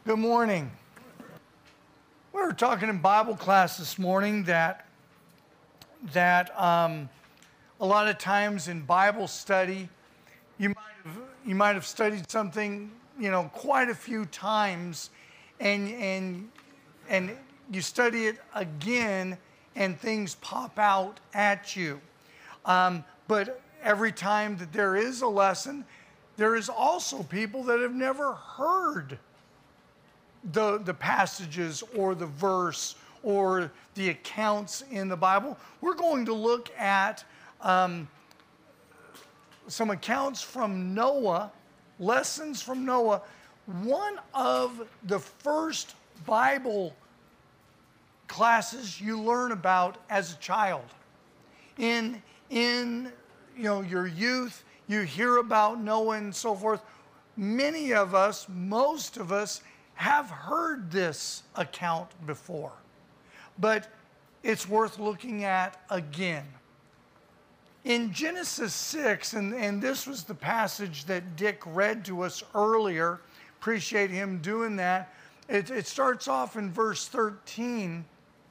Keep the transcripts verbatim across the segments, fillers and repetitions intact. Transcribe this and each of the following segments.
Good morning. We were talking in Bible class this morning that that um, a lot of times in Bible study, you might have you might have studied something, you know, quite a few times, and and and you study it again, and things pop out at you. Um, but every time that there is a lesson, there is also people that have never heard the, the passages or the verse or the accounts in the Bible. We're going to look at um, some accounts from Noah, lessons from Noah, one of the first Bible classes you learn about as a child. In, in you know, your youth, you hear about Noah and so forth. Many of us, most of us, have heard this account before, but it's worth looking at again. In Genesis six, and, and this was the passage that Dick read to us earlier, appreciate him doing that. It, it starts off in verse thirteen.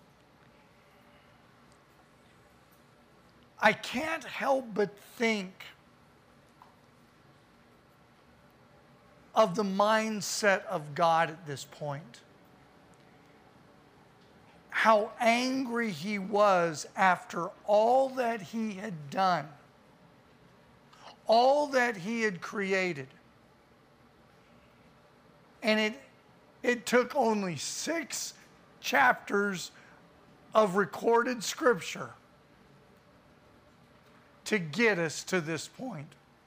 I can't help but think of the mindset of God at this point. How angry he was after all that he had done, all that he had created. And it, it took only six chapters of recorded scripture to get us to this point.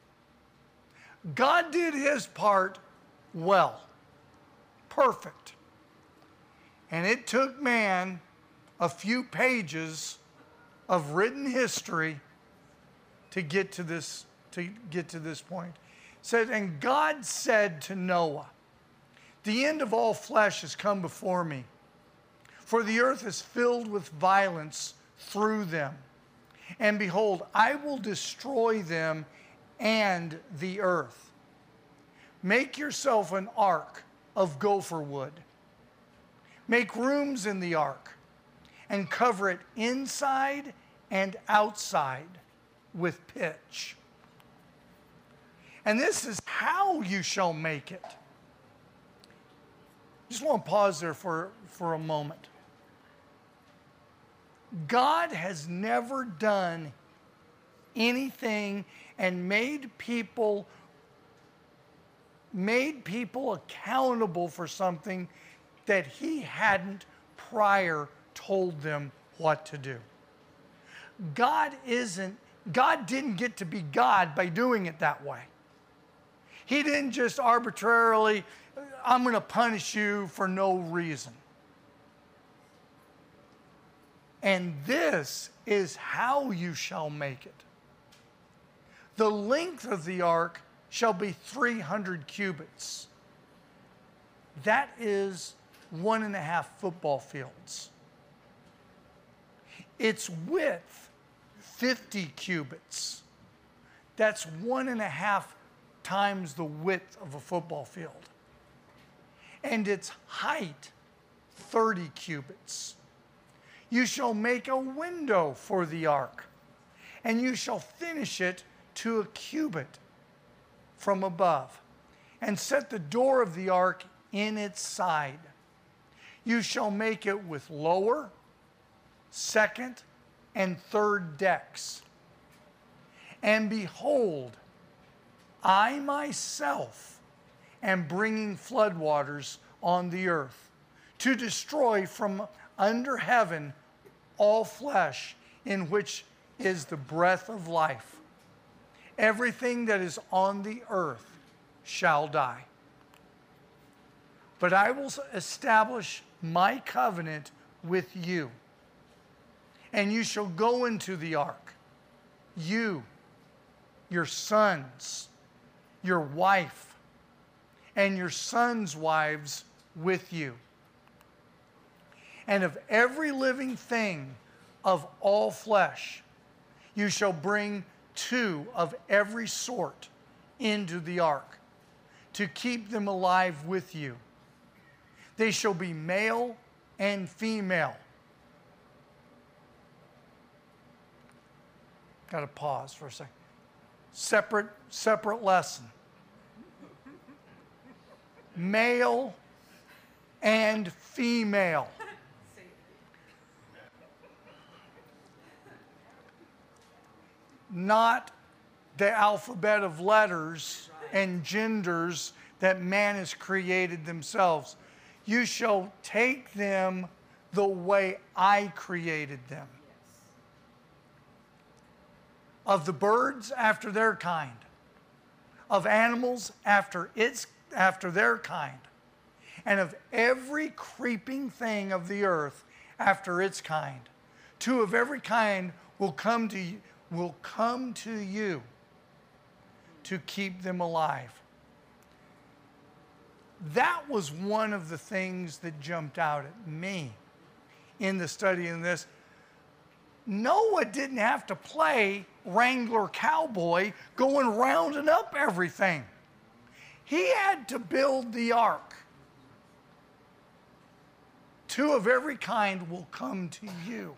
God did his part well, perfect. And it took man a few pages of written history to get to this, to get to this point. It said, and God said to Noah, the end of all flesh has come before me, for the earth is filled with violence through them. And behold, I will destroy them and the earth. Make yourself an ark of gopher wood. Make rooms in the ark and cover it inside and outside with pitch. And this is how you shall make it. Just want to pause there for, for a moment. God has never done anything and made people made people accountable for something that he hadn't prior told them what to do. God isn't, God didn't get to be God by doing it that way. He didn't just arbitrarily, I'm going to punish you for no reason. And this is how you shall make it. The length of the ark shall be three hundred cubits. That is one and a half football fields. Its width, fifty cubits. That's one and a half times the width of a football field. And its height, thirty cubits. You shall make a window for the ark, and you shall finish it to a cubit from above, and set the door of the ark in its side. You shall make it with lower, second, and third decks. And behold, I myself am bringing floodwaters on the earth to destroy from under heaven all flesh in which is the breath of life. Everything that is on the earth shall die. But I will establish my covenant with you, and you shall go into the ark, you, your sons, your wife, and your sons' wives with you. And of every living thing of all flesh, you shall bring two of every sort into the ark, to keep them alive with you. They shall be male and female. Got to pause for a second. Separate, separate lesson. Male and female. Not the alphabet of letters and genders that man has created themselves. You shall take them the way I created them. Of the birds after their kind, of animals after its after their kind, and of every creeping thing of the earth after its kind. Two of every kind will come to you, will come to you to keep them alive. That was one of the things that jumped out at me in the study of this. Noah didn't have to play Wrangler cowboy going rounding up everything. He had to build the ark. Two of every kind will come to you.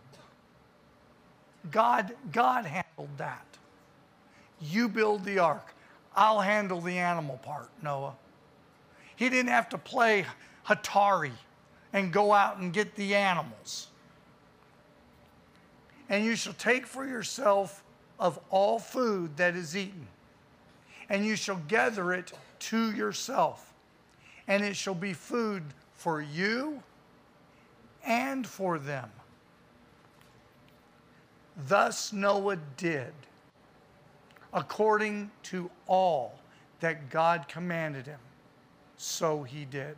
God, God handled that. You build the ark. I'll handle the animal part, Noah. He didn't have to play Atari and go out and get the animals. And you shall take for yourself of all food that is eaten, and you shall gather it to yourself, and it shall be food for you and for them. Thus Noah did, according to all that God commanded him, so he did.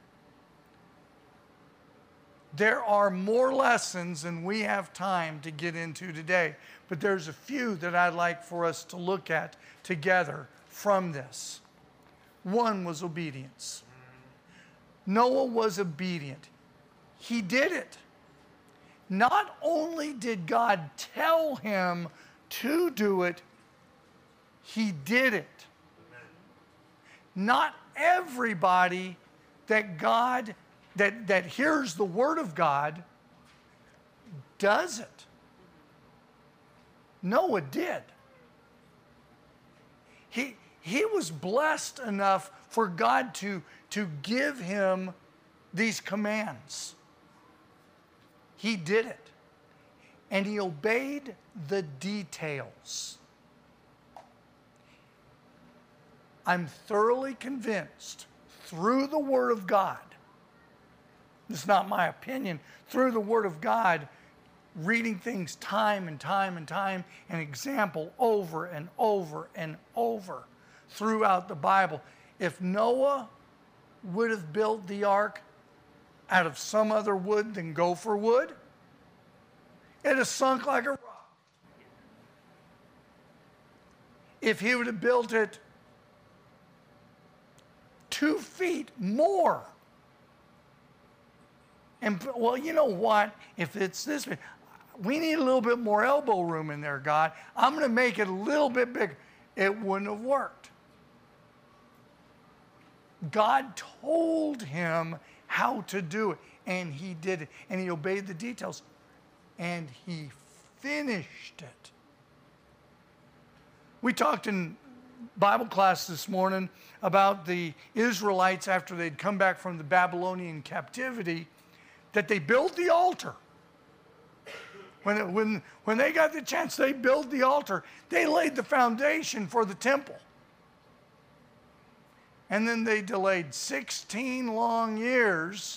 There are more lessons than we have time to get into today, but there's a few that I'd like for us to look at together from this. One was obedience. Noah was obedient. He did it. Not only did God tell him to do it, he did it. Not everybody that God That, that hears the word of God does it. Noah did. He, he was blessed enough for God to, to give him these commands. He did it. And he obeyed the details. I'm thoroughly convinced through the Word of God, it's not my opinion, through the Word of God, reading things time and time and time, an example over and over and over throughout the Bible. If Noah would have built the ark out of some other wood than gopher wood, it'd have sunk like a rock. If he would have built it two feet more, and, well, you know what? If it's this big, we need a little bit more elbow room in there, God. I'm going to make it a little bit bigger. It wouldn't have worked. God told him how to do it, and he did it. And he obeyed the details, and he finished it. We talked in Bible class this morning about the Israelites after they'd come back from the Babylonian captivity, that they built the altar. When, it, when, when they got the chance, they built the altar. They laid the foundation for the temple. And then they delayed sixteen long years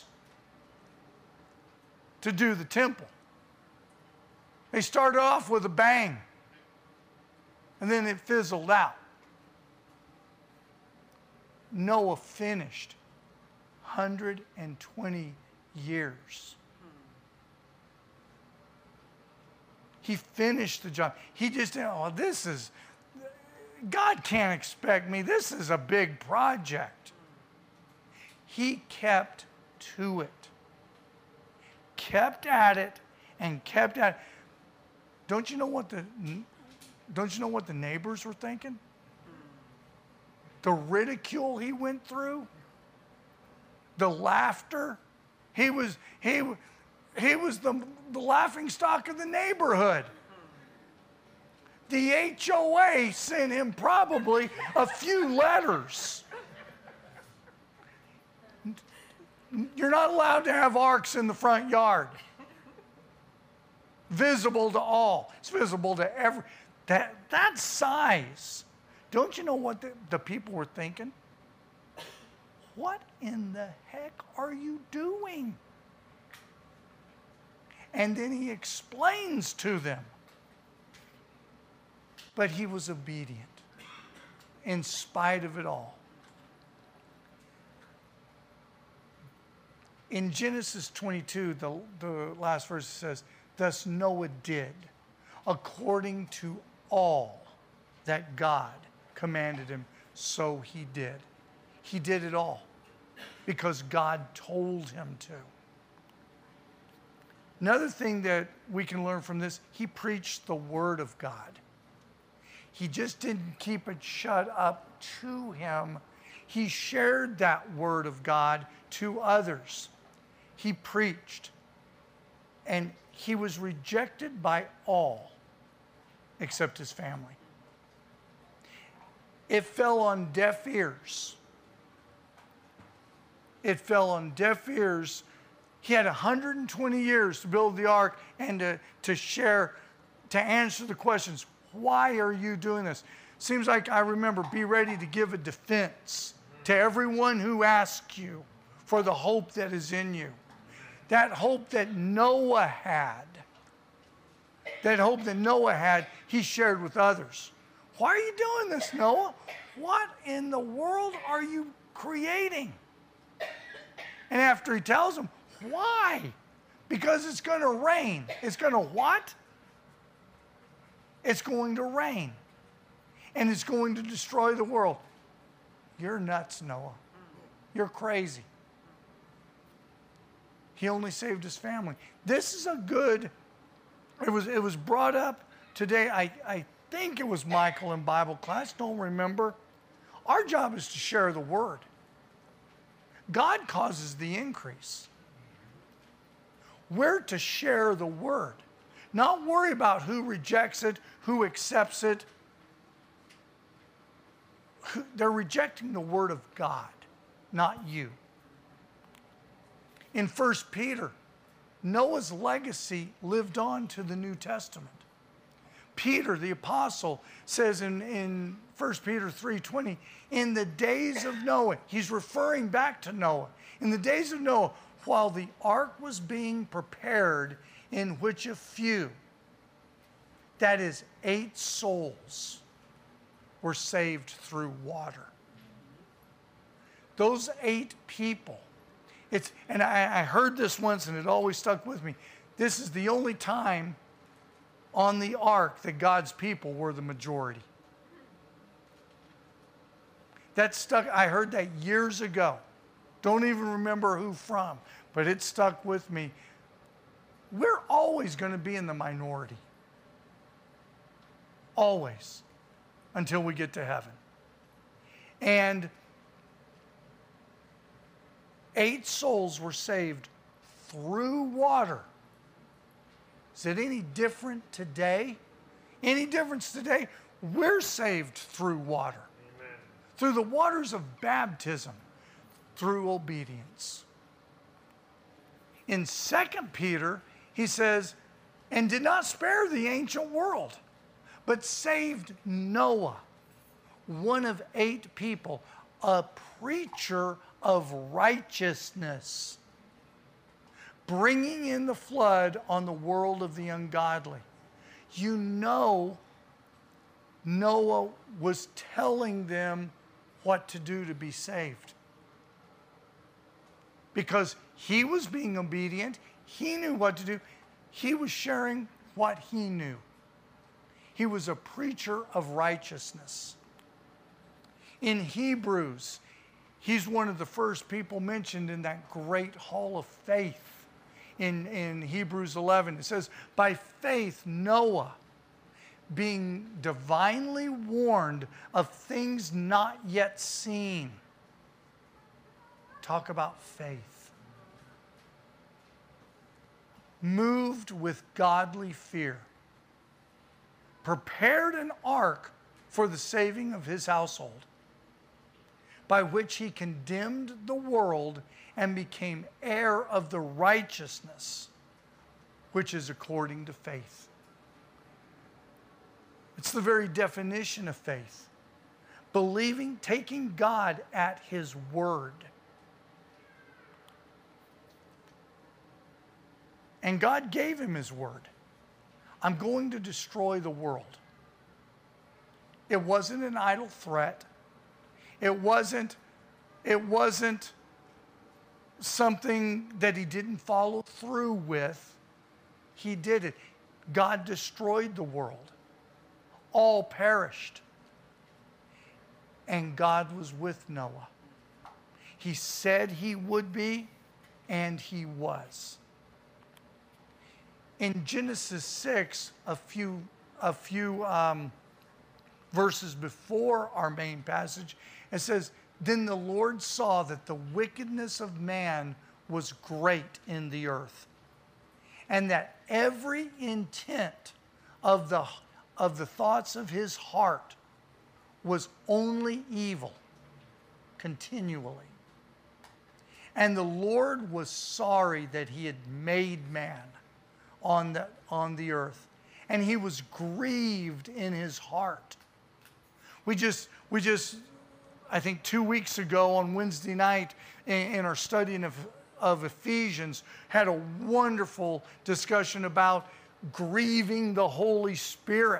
to do the temple. They started off with a bang, and then it fizzled out. Noah finished one hundred twenty years. He finished the job. He just didn't, oh, this is, God can't expect me. This is a big project. He kept to it. Kept at it and kept at it. Don't you know what the, don't you know what the neighbors were thinking? The ridicule he went through? the laughter. He was, he, he was the, the laughing stock of the neighborhood. The H O A sent him probably a few letters. You're not allowed to have arcs in the front yard. Visible to all. It's visible to every. That, that size. Don't you know what the, the people were thinking? What in the heck are you doing? And then he explains to them. But he was obedient in spite of it all. In Genesis twenty-two, the, the last verse says, thus Noah did according to all that God commanded him, so he did. He did it all because God told him to. Another thing that we can learn from this, he preached the word of God. He just didn't keep it shut up to him. He shared that word of God to others. He preached. And he was rejected by all except his family. It fell on deaf ears. It fell on deaf ears. He had one hundred twenty years to build the ark and to, to share, to answer the questions. Why are you doing this? Seems like I remember, be ready to give a defense to everyone who asks you for the hope that is in you. That hope that Noah had, that hope that Noah had, he shared with others. Why are you doing this, Noah? What in the world are you creating? And after he tells them, why? Because it's going to rain. It's going to what? It's going to rain. And it's going to destroy the world. You're nuts, Noah. You're crazy. He only saved his family. This is a good, it was, it was brought up today. I, I think it was Michael in Bible class. Don't remember. Our job is to share the word. God causes the increase. We're to share the word. Not worry about who rejects it, who accepts it. They're rejecting the word of God, not you. In First Peter, Noah's legacy lived on to the New Testament. Peter, the apostle, says in, in First Peter three twenty, in the days of Noah, he's referring back to Noah. In the days of Noah, while the ark was being prepared, in which a few, that is eight souls, were saved through water. Those eight people, it's, and I, I heard this once and it always stuck with me. This is the only time on the ark that God's people were the majority. That stuck, I heard that years ago. Don't even remember who from, but it stuck with me. We're always going to be in the minority. Always. Until we get to heaven. And eight souls were saved through water. Is it any different today? Any difference today? We're saved through water. Amen. Through the waters of baptism. Through obedience. In Second Peter, he says, and did not spare the ancient world, but saved Noah, one of eight people, a preacher of righteousness, bringing in the flood on the world of the ungodly. You know, Noah was telling them what to do to be saved. Because he was being obedient. He knew what to do. He was sharing what he knew. He was a preacher of righteousness. In Hebrews, he's one of the first people mentioned in that great hall of faith. In, in Hebrews eleven, it says, by faith Noah, being divinely warned of things not yet seen. talk about faith. Moved with godly fear, prepared an ark for the saving of his household, by which he condemned the world and became heir of the righteousness which is according to faith. It's the very definition of faith. Believing, taking God at his word. And God gave him his word. I'm going to destroy the world. It wasn't an idle threat. It wasn't, it wasn't something that he didn't follow through with. He did it. God destroyed the world. All perished. And God was with Noah. He said he would be, and he was. In Genesis six, a few, a few um, verses before our main passage, it says, "Then the Lord saw that the wickedness of man was great in the earth, and that every intent of the, of the thoughts of his heart was only evil continually. And the Lord was sorry that he had made man on the, on the earth, and he was grieved in his heart." We just, we just, I think two weeks ago on Wednesday night in, in our study of, of Ephesians, had a wonderful discussion about grieving the Holy Spirit.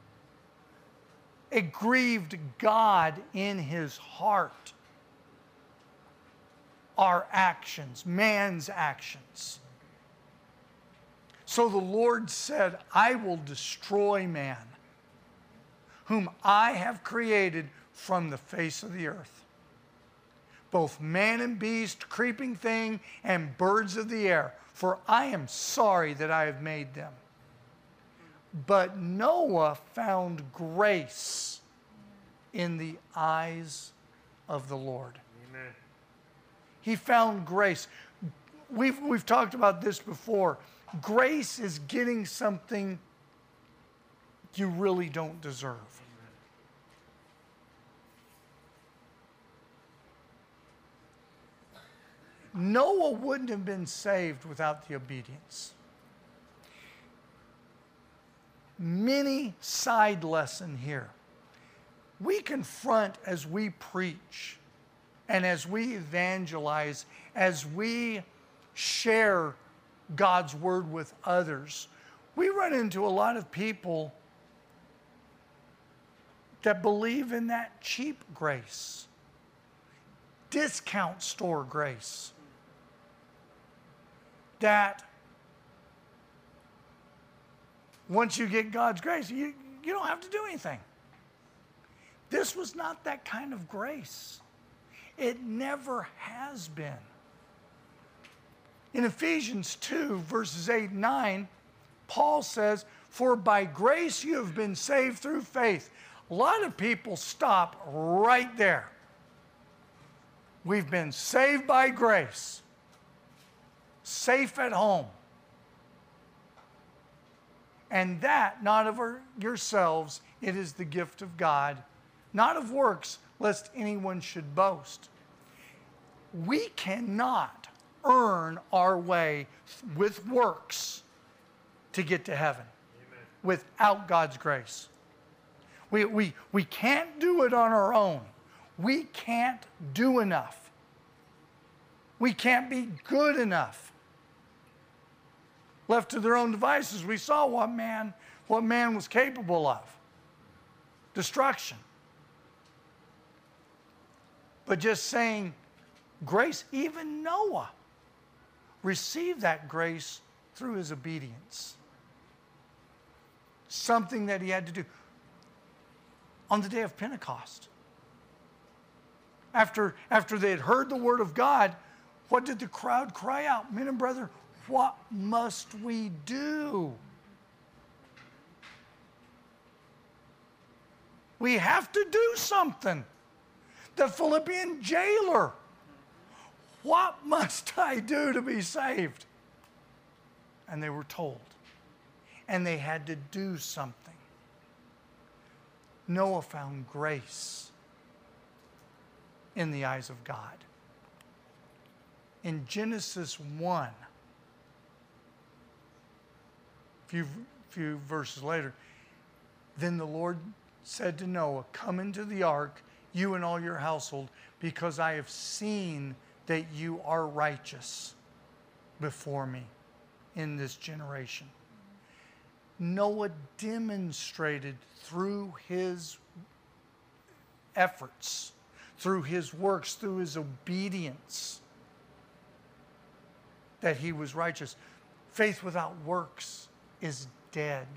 It grieved God in his heart. Our actions, man's actions. So the Lord said, "I will destroy man, whom I have created from the face of the earth, both man and beast, creeping thing, and birds of the air, for I am sorry that I have made them." But Noah found grace in the eyes of the Lord. Amen. He found grace. We've, we've talked about this before. Grace is getting something you really don't deserve. Noah wouldn't have been saved without the obedience. Mini side lesson here. We confront as we preach and as we evangelize, as we share God's word with others, we run into a lot of people that believe in that cheap grace, discount store grace, that once you get God's grace, you, you don't have to do anything. This was not that kind of grace. It never has been. In Ephesians two, verses eight and nine, Paul says, "For by grace you have been saved through faith." A lot of people stop right there. We've been saved by grace. Safe at home. And that, not of our, yourselves, it is the gift of God, not of works, lest anyone should boast. We cannot earn our way with works to get to heaven. Amen. Without God's grace. We, we, we can't do it on our own. We can't do enough. We can't be good enough. Left to their own devices, we saw what man, what man was capable of. Destruction. But just saying grace, even Noah received that grace through his obedience. Something that he had to do. On the day of Pentecost, after, after they had heard the word of God, what did the crowd cry out? "Men and brethren, what must we do?" We have to do something. The Philippian jailer, what must I do to be saved? And they were told. And they had to do something. Noah found grace in the eyes of God. In Genesis one, a few, few verses later, then the Lord said to Noah, come into the ark, you and all your household, because I have seen that you are righteous before me in this generation. Noah demonstrated through his efforts, through his works, through his obedience, that he was righteous. Faith without works is dead.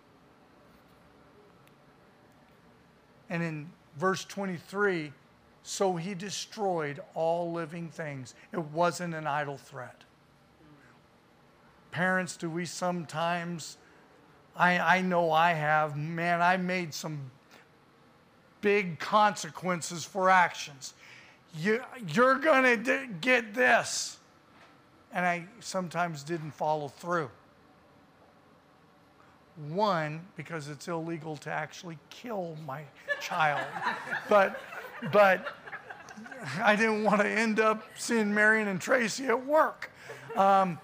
And in verse twenty-three, so he destroyed all living things. It wasn't an idle threat. Parents, do we sometimes, I, I know I have, man, I made some big consequences for actions. You, you're going to get this. And I sometimes didn't follow through. One, because it's illegal to actually kill my child. But, but I didn't want to end up seeing Marion and Tracy at work. Um,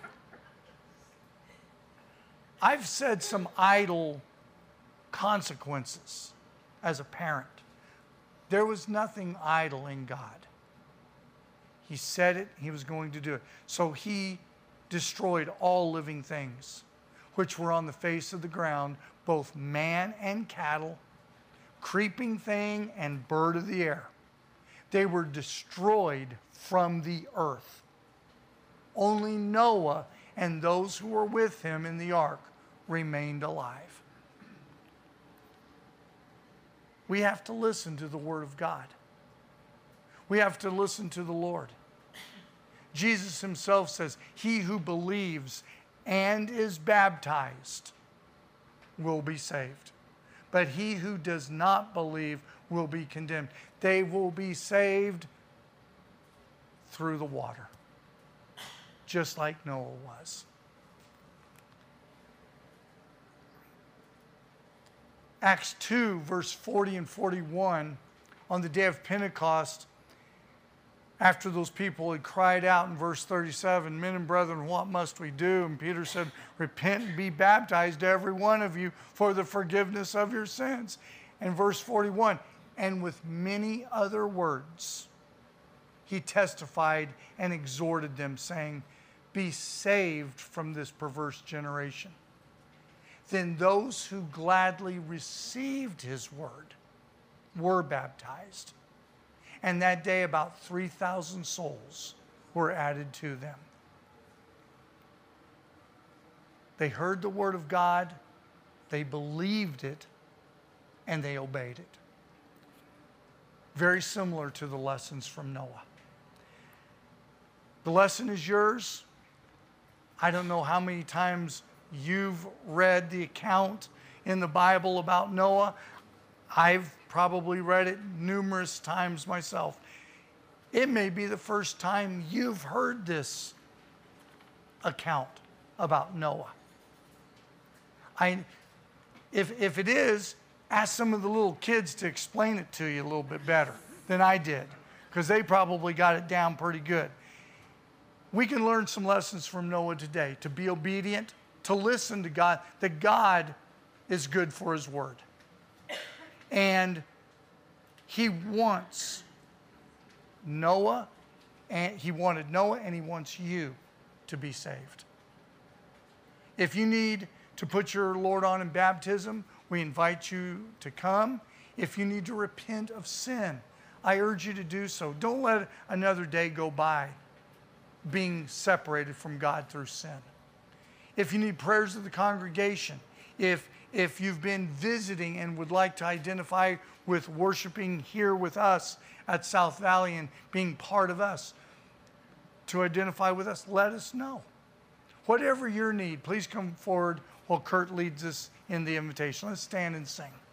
I've said some idle consequences as a parent. There was nothing idle in God. He said it, he was going to do it. So he destroyed all living things, which were on the face of the ground, both man and cattle, creeping thing and bird of the air. They were destroyed from the earth. Only Noah and those who were with him in the ark remained alive. We have to listen to the Word of God. We have to listen to the Lord. Jesus himself says, he who believes and is baptized will be saved. But he who does not believe will be condemned. They will be saved through the water, just like Noah was. Acts two, verse forty and forty-one, on the day of Pentecost, after those people had cried out in verse thirty-seven, men and brethren, what must we do? And Peter said, repent and be baptized, every one of you, for the forgiveness of your sins. And verse forty-one, and with many other words, he testified and exhorted them, saying, be saved from this perverse generation. Then those who gladly received his word were baptized. And that day about three thousand souls were added to them. They heard the word of God, they believed it, and they obeyed it. Very similar to the lessons from Noah. The lesson is yours. I don't know how many times you've read the account in the Bible about Noah. I've probably read it numerous times myself. It may be the first time you've heard this account about Noah. I, if, if it is, ask some of the little kids to explain it to you a little bit better than I did, because they probably got it down pretty good. We can learn some lessons from Noah today, to be obedient, to listen to God, that God is good for his word. And he wants Noah, and he wanted Noah, and he wants you to be saved. If you need to put your Lord on in baptism, we invite you to come. If you need to repent of sin, I urge you to do so. Don't let another day go by being separated from God through sin. If you need prayers of the congregation, if, if you've been visiting and would like to identify with worshiping here with us at South Valley and being part of us, to identify with us, let us know. Whatever your need, please come forward while Kurt leads us in the invitation. Let's stand and sing.